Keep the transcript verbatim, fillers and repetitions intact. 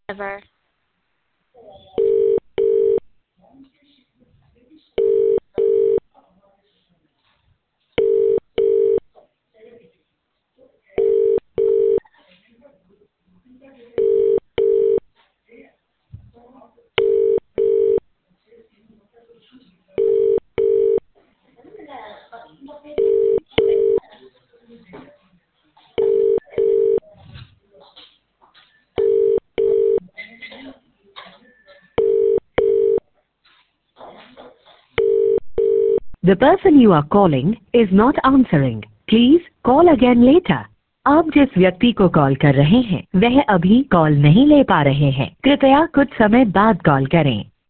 Ever. The person you are calling is not answering. Please call again later. आप जिस व्यक्ति को call कर रहे हैं वह अभी कॉल नहीं ले पा रहे हैं। कृपया कुछ समय बाद कॉल करें।